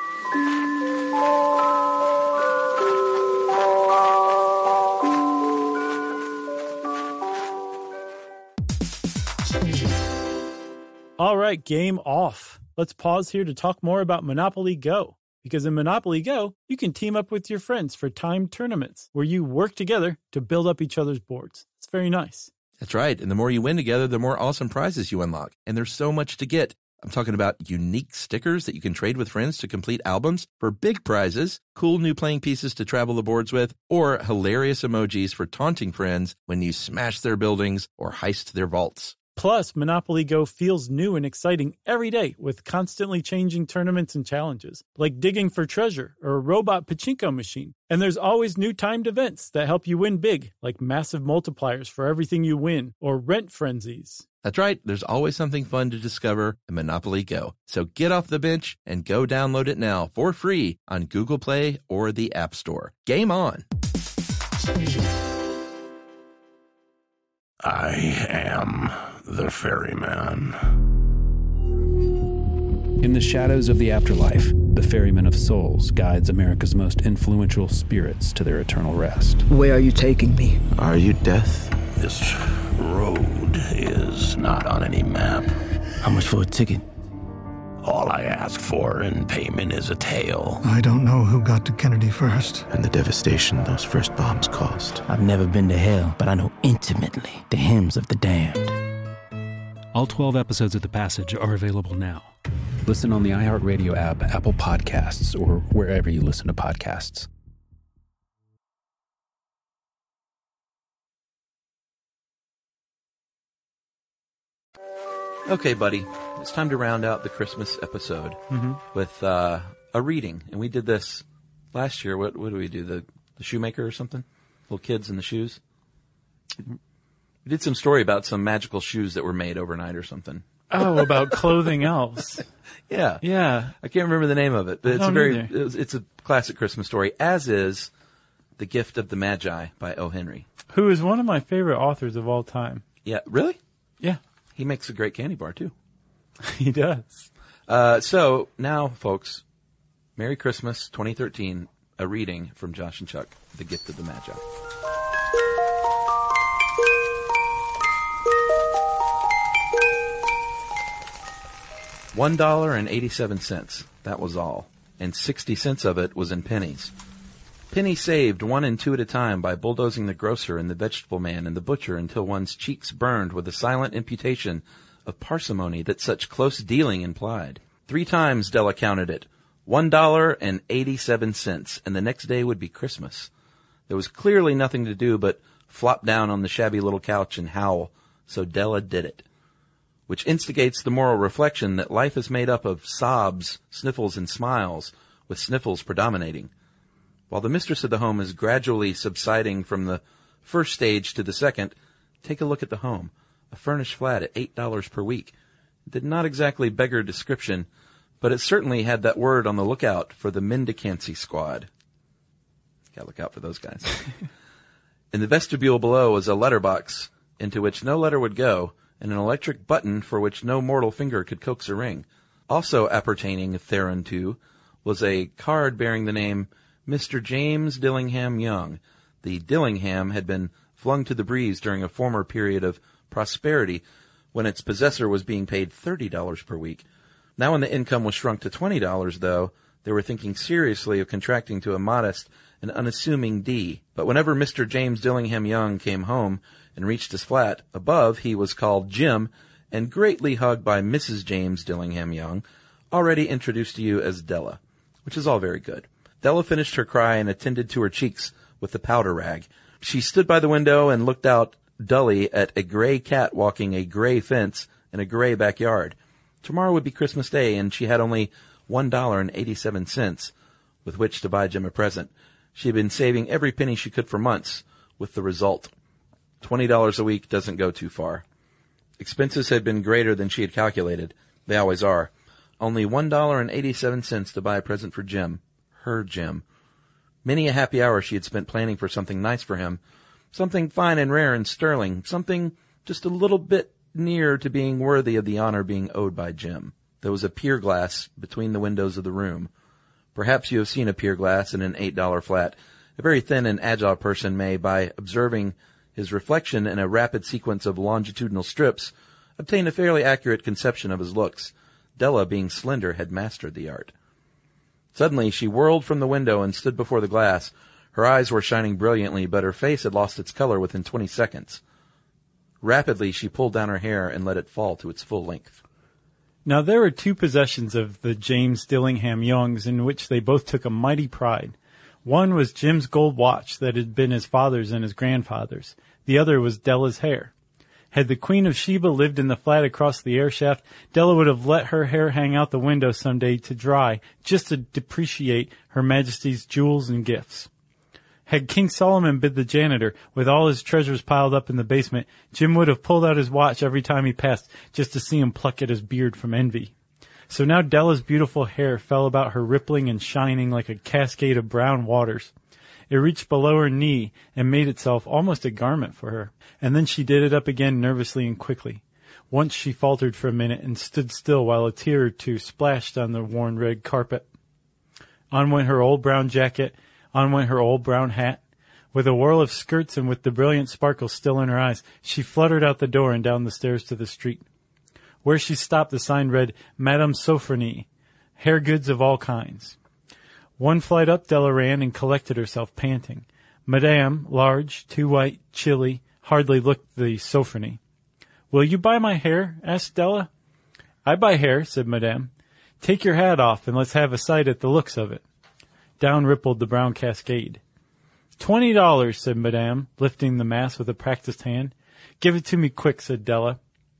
All right, game off. Let's pause here to talk more about Monopoly Go. Because in Monopoly Go, you can team up with your friends for timed tournaments where you work together to build up each other's boards. It's very nice. That's right. And the more you win together, the more awesome prizes you unlock. And there's so much to get. I'm talking about unique stickers that you can trade with friends to complete albums for big prizes, cool new playing pieces to travel the boards with, or hilarious emojis for taunting friends when you smash their buildings or heist their vaults. Plus, Monopoly Go feels new and exciting every day with constantly changing tournaments and challenges, like digging for treasure or a robot pachinko machine. And there's always new timed events that help you win big, like massive multipliers for everything you win or rent frenzies. That's right. There's always something fun to discover in Monopoly Go. So get off the bench and go download it now for free on Google Play or the App Store. Game on! I am the ferryman. In the shadows of the afterlife, the Ferryman of Souls guides America's most influential spirits to their eternal rest. Where are you taking me? Are you death? This road is not on any map. How much for a ticket? All I ask for in payment is a tale. I don't know who got to Kennedy first. And the devastation those first bombs caused. I've never been to hell, but I know intimately the hymns of the damned. All twelve episodes of The Passage are available now. Listen on the iHeartRadio app, Apple Podcasts, or wherever you listen to podcasts. Okay, buddy. It's time to round out the Christmas episode mm-hmm. with uh, a reading. And we did this last year. What, what did we do? The, the Shoemaker or something? Little kids in the shoes? We did some story about some magical shoes that were made overnight or something. Oh, about clothing elves. Yeah. Yeah. I can't remember the name of it, but I it's a don't very, either. it's, it's a classic Christmas story, as is The Gift of the Magi by O. Henry. Who is one of my favorite authors of all time. Yeah. Really? Yeah. He makes a great candy bar, too. He does. Uh, so now, folks, Merry Christmas twenty thirteen, a reading from Josh and Chuck, The Gift of the Magi. One dollar and eighty-seven cents. That was all. And sixty cents of it was in pennies. Pennies saved one and two at a time by bulldozing the grocer and the vegetable man and the butcher until one's cheeks burned with the silent imputation of parsimony that such close dealing implied. Three times Della counted it. One dollar and eighty-seven cents, and the next day would be Christmas. There was clearly nothing to do but flop down on the shabby little couch and howl, so Della did it. Which instigates the moral reflection that life is made up of sobs, sniffles, and smiles, with sniffles predominating. While the mistress of the home is gradually subsiding from the first stage to the second, take a look at the home. A furnished flat at eight dollars per week. It did not exactly beggar description, but it certainly had that word on the lookout for the mendicancy squad. Gotta look out for those guys. In the vestibule below was a letterbox into which no letter would go, and an electric button for which no mortal finger could coax a ring. Also appertaining thereunto was a card bearing the name Mister James Dillingham Young. The Dillingham had been flung to the breeze during a former period of prosperity when its possessor was being paid thirty dollars per week. Now when the income was shrunk to twenty dollars, though, they were thinking seriously of contracting to a modest and unassuming D. But whenever Mister James Dillingham Young came home and reached his flat, above he was called Jim and greatly hugged by Missus James Dillingham Young, already introduced to you as Della, which is all very good. Della finished her cry and attended to her cheeks with the powder rag. She stood by the window and looked out dully at a gray cat walking a gray fence in a gray backyard. Tomorrow would be Christmas Day, and she had only one dollar and eighty-seven cents with which to buy Jim a present. She had been saving every penny she could for months, with the result. Twenty dollars a week doesn't go too far. Expenses had been greater than she had calculated. They always are. Only one dollar and eighty-seven cents to buy a present for Jim. Her Jim. Many a happy hour she had spent planning for something nice for him. Something fine and rare and sterling. Something just a little bit near to being worthy of the honor being owed by Jim. There was a pier glass between the windows of the room. Perhaps you have seen a pier glass in an eight dollar flat. A very thin and agile person may, by observing his reflection in a rapid sequence of longitudinal strips, obtain a fairly accurate conception of his looks. Della, being slender, had mastered the art. Suddenly she whirled from the window and stood before the glass. Her eyes were shining brilliantly, but her face had lost its color within twenty seconds. Rapidly she pulled down her hair and let it fall to its full length. Now there were two possessions of the James Dillingham Youngs in which they both took a mighty pride. One was Jim's gold watch that had been his father's and his grandfather's. The other was Della's hair. Had the Queen of Sheba lived in the flat across the air shaft, Della would have let her hair hang out the window some day to dry, just to depreciate Her Majesty's jewels and gifts. Had King Solomon been the janitor, with all his treasures piled up in the basement, Jim would have pulled out his watch every time he passed, just to see him pluck at his beard from envy. So now Della's beautiful hair fell about her, rippling and shining like a cascade of brown waters. It reached below her knee and made itself almost a garment for her. And then she did it up again nervously and quickly. Once she faltered for a minute and stood still while a tear or two splashed on the worn red carpet. On went her old brown jacket, on went her old brown hat. With a whirl of skirts and with the brilliant sparkle still in her eyes, she fluttered out the door and down the stairs to the street. Where she stopped, the sign read, Madame Sofronie, hair goods of all kinds. One flight up Della ran and collected herself, panting. Madame, large, too white, chilly, hardly looked the Sofronie. Will you buy my hair? Asked Della. I buy hair, said Madame. Take your hat off and let's have a sight at the looks of it. Down rippled the brown cascade. Twenty dollars, said Madame, lifting the mass with a practised hand. Give it to me quick, said Della.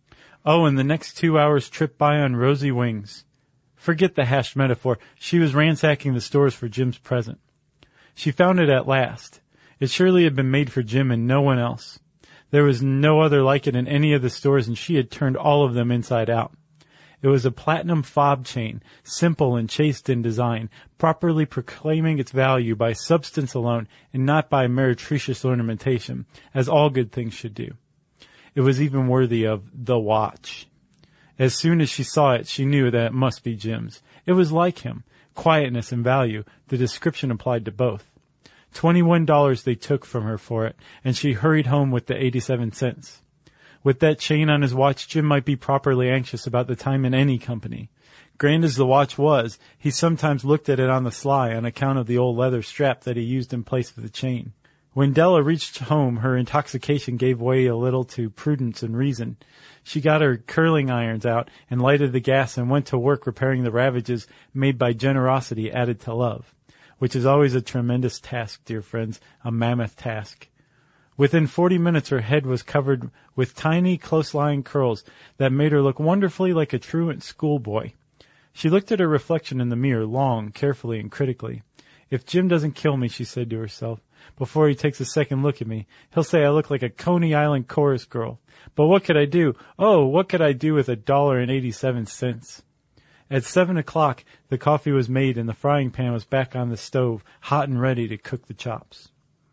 Oh, and the next two hours trip by on rosy wings. Forget the hashed metaphor. She was ransacking the stores for Jim's present. She found it at last. It surely had been made for Jim and no one else. There was no other like it in any of the stores, and she had turned all of them inside out. It was a platinum fob chain, simple and chaste in design, properly proclaiming its value by substance alone and not by meretricious ornamentation, as all good things should do. It was even worthy of the watch. As soon as she saw it, she knew that it must be Jim's. It was like him. Quietness and value. The description applied to both. Twenty-one dollars they took from her for it, and she hurried home with the eighty-seven cents. With that chain on his watch, Jim might be properly anxious about the time in any company. Grand as the watch was, he sometimes looked at it on the sly on account of the old leather strap that he used in place of the chain. When Della reached home, her intoxication gave way a little to prudence and reason. She got her curling irons out and lighted the gas and went to work repairing the ravages made by generosity added to love, which is always a tremendous task, dear friends, a mammoth task. Within forty minutes her head was covered with tiny, close-lying curls that made her look wonderfully like a truant schoolboy. She looked at her reflection in the mirror long, carefully, and critically. If Jim doesn't kill me, she said to herself, before he takes a second look at me, he'll say I look like a Coney Island chorus girl. But what could I do? Oh, what could I do with a dollar and eighty-seven cents? At seven o'clock, the coffee was made and the frying pan was back on the stove, hot and ready to cook the chops.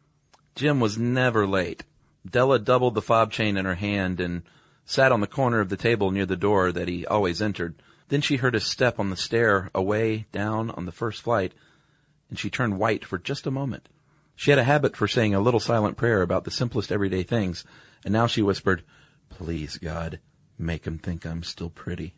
Jim was never late. Della doubled the fob chain in her hand and sat on the corner of the table near the door that he always entered. Then she heard a step on the stair away down on the first flight, and she turned white for just a moment. She had a habit for saying a little silent prayer about the simplest everyday things, and now she whispered, Please, God, make him think I'm still pretty.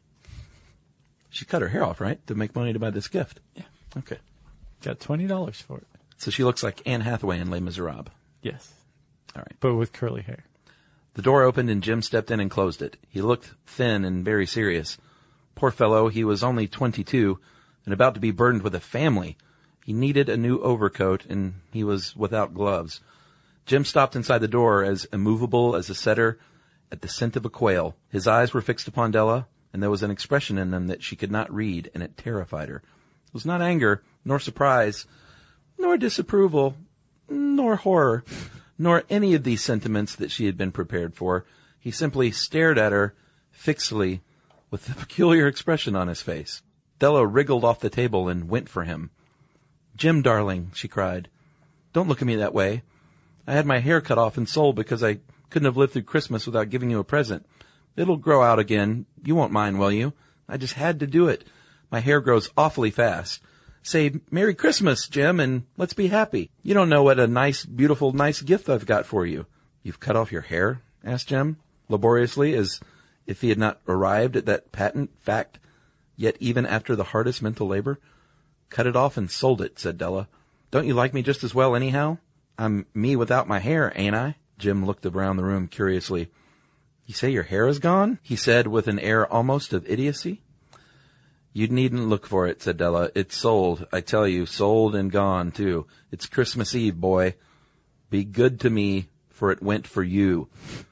She cut her hair off, right, to make money to buy this gift? Yeah. Okay. Got twenty dollars for it. So she looks like Anne Hathaway in Les Miserables. Yes. All right. But with curly hair. The door opened and Jim stepped in and closed it. He looked thin and very serious. Poor fellow, he was only twenty-two and about to be burdened with a family. He needed a new overcoat, and he was without gloves. Jim stopped inside the door as immovable as a setter at the scent of a quail. His eyes were fixed upon Della, and there was an expression in them that she could not read, and it terrified her. It was not anger, nor surprise, nor disapproval, nor horror, nor any of these sentiments that she had been prepared for. He simply stared at her fixedly with a peculiar expression on his face. Della wriggled off the table and went for him. Jim, darling, she cried, don't look at me that way. I had my hair cut off and sold because I couldn't have lived through Christmas without giving you a present. It'll grow out again. You won't mind, will you? I just had to do it. My hair grows awfully fast. Say, Merry Christmas, Jim, and let's be happy. You don't know what a nice, beautiful, nice gift I've got for you. You've cut off your hair? Asked Jim, laboriously, as if he had not arrived at that patent fact, yet even after the hardest mental labor. Cut it off and sold it, said Della. Don't you like me just as well anyhow? I'm me without my hair, ain't I? Jim looked around the room curiously. You say your hair is gone? He said with an air almost of idiocy. You needn't look for it, said Della. It's sold, I tell you, sold and gone, too. It's Christmas Eve, boy. Be good to me, for it went for you.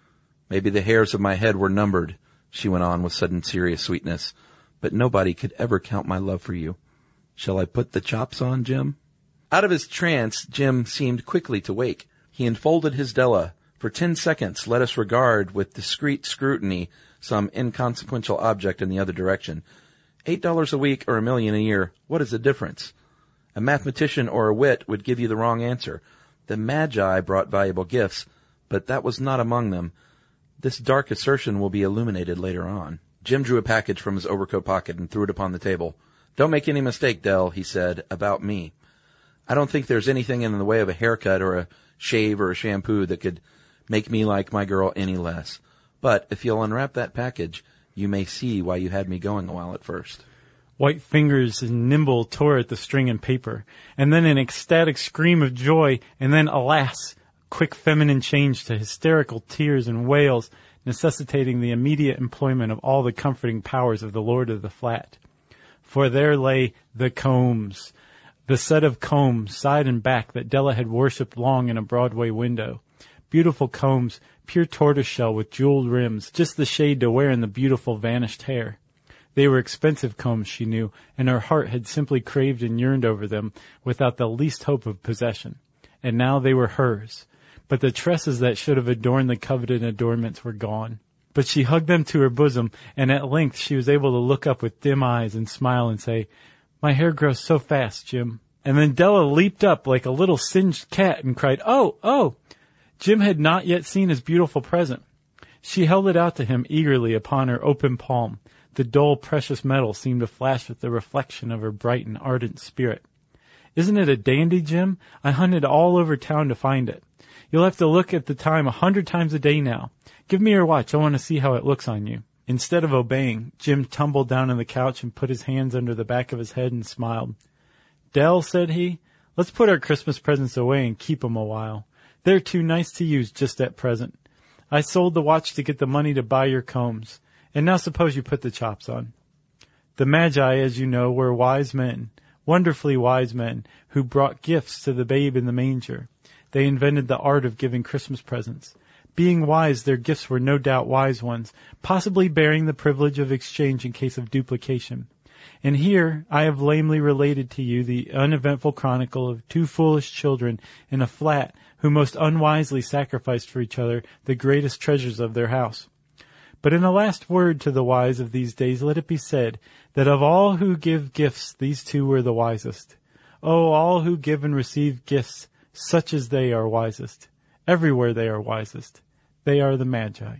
Maybe the hairs of my head were numbered, she went on with sudden serious sweetness, but nobody could ever count my love for you. Shall I put the chops on, Jim? Out of his trance, Jim seemed quickly to wake. He enfolded his Della. For ten seconds, let us regard with discreet scrutiny some inconsequential object in the other direction. Eight dollars a week or a million a year, what is the difference? A mathematician or a wit would give you the wrong answer. The Magi brought valuable gifts, but that was not among them. This dark assertion will be illuminated later on. Jim drew a package from his overcoat pocket and threw it upon the table. Don't make any mistake, Dell, he said, about me. I don't think there's anything in the way of a haircut or a shave or a shampoo that could make me like my girl any less. But if you'll unwrap that package, you may see why you had me going a while at first. White fingers and nimble tore at the string and paper, and then an ecstatic scream of joy, and then, alas, quick feminine change to hysterical tears and wails, necessitating the immediate employment of all the comforting powers of the lord of the flat. For there lay the combs, the set of combs, side and back, that Della had worshipped long in a Broadway window. Beautiful combs, pure tortoiseshell with jeweled rims, just the shade to wear in the beautiful vanished hair. They were expensive combs, she knew, and her heart had simply craved and yearned over them without the least hope of possession. And now they were hers. But the tresses that should have adorned the coveted adornments were gone. But she hugged them to her bosom, and at length she was able to look up with dim eyes and smile and say, My hair grows so fast, Jim. And then Della leaped up like a little singed cat and cried, Oh, oh! Jim had not yet seen his beautiful present. She held it out to him eagerly upon her open palm. The dull, precious metal seemed to flash with the reflection of her bright and ardent spirit. Isn't it a dandy, Jim? I hunted all over town to find it. You'll have to look at the time a hundred times a day now. Give me your watch. I want to see how it looks on you. Instead of obeying, Jim tumbled down on the couch and put his hands under the back of his head and smiled. Dell, said he, let's put our Christmas presents away and keep 'em a while. They're too nice to use just at present. I sold the watch to get the money to buy your combs. And now suppose you put the chops on. The Magi, as you know, were wise men, wonderfully wise men, who brought gifts to the babe in the manger. They invented the art of giving Christmas presents. Being wise, their gifts were no doubt wise ones, possibly bearing the privilege of exchange in case of duplication. And here I have lamely related to you the uneventful chronicle of two foolish children in a flat who most unwisely sacrificed for each other the greatest treasures of their house. But in a last word to the wise of these days, let it be said that of all who give gifts, these two were the wisest. Oh, all who give and receive gifts, such as they are wisest. Everywhere they are wisest. They are the Magi.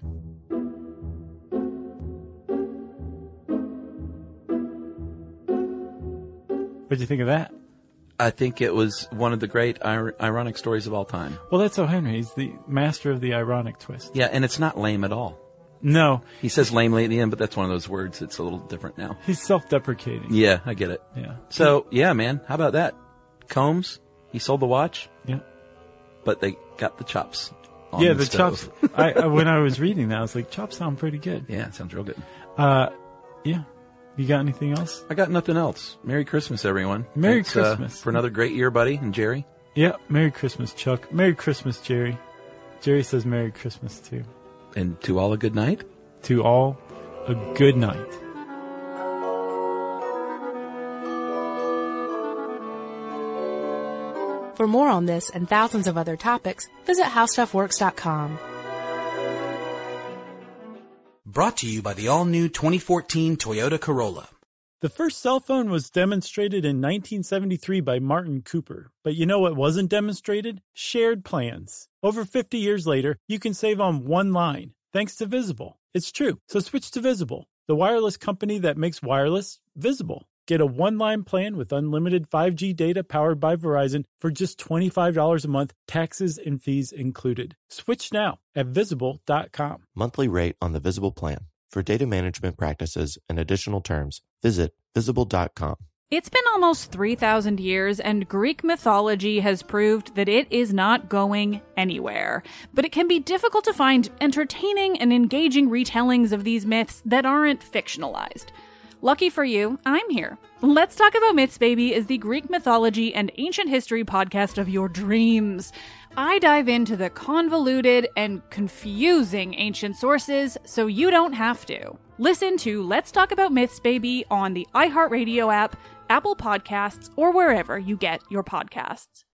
What'd you think of that? I think it was one of the great ir- ironic stories of all time. Well, that's O. Henry. He's the master of the ironic twist. Yeah, and it's not lame at all. No. He says lamely at the end, but that's one of those words that's a little different now. He's self-deprecating. Yeah, I get it. Yeah. So, yeah, man, how about that? Combs, he sold the watch. Yeah. But they got the chops on Yeah, the, the stove. chops. I, I, when I was reading that, I was like, chops sound pretty good. Yeah, it sounds real good. Uh, yeah. You got anything else? I got nothing else. Merry Christmas, everyone. Merry Thanks, Christmas. Uh, for another great year, buddy, and Jerry. Yeah, Merry Christmas, Chuck. Merry Christmas, Jerry. Jerry says Merry Christmas, too. And to all a good night? To all a good night. For more on this and thousands of other topics, visit how stuff works dot com. Brought to you by the all-new twenty fourteen Toyota Corolla. The first cell phone was demonstrated in nineteen seventy-three by Martin Cooper. But you know what wasn't demonstrated? Shared plans. Over fifty years later, you can save on one line, thanks to Visible. It's true, so switch to Visible. the wireless company that makes wireless visible. Get a one-line plan with unlimited five G data powered by Verizon for just twenty-five dollars a month, taxes and fees included. Switch now at visible dot com. Monthly rate on the Visible plan. For data management practices and additional terms, visit visible dot com. It's been almost three thousand years, and Greek mythology has proved that it is not going anywhere. But it can be difficult to find entertaining and engaging retellings of these myths that aren't fictionalized. Lucky for you, I'm here. Let's Talk About Myths, Baby is the Greek mythology and ancient history podcast of your dreams. I dive into the convoluted and confusing ancient sources so you don't have to. Listen to Let's Talk About Myths, Baby on the iHeartRadio app, Apple Podcasts, or wherever you get your podcasts.